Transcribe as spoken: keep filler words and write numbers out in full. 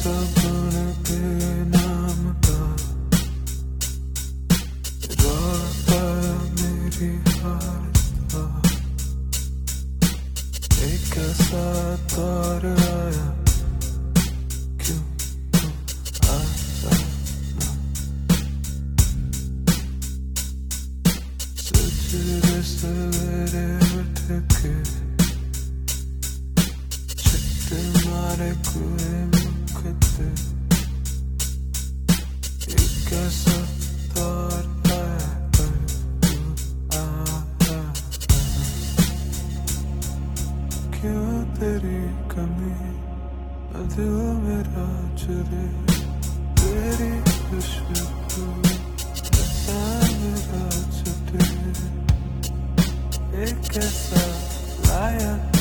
सपन के नाम का रोता मेरी हालत का एक ऐसा दौर आया क्यों क्यों आया सजरे सवेरे उठ के मारे कोई मुखते एक ऐसा दौर आया पर तू आया क्यों तेरी कमी दिल मेरा चुरे तेरी खुशबू ऐसा मेरा छुटे एक ऐसा लाया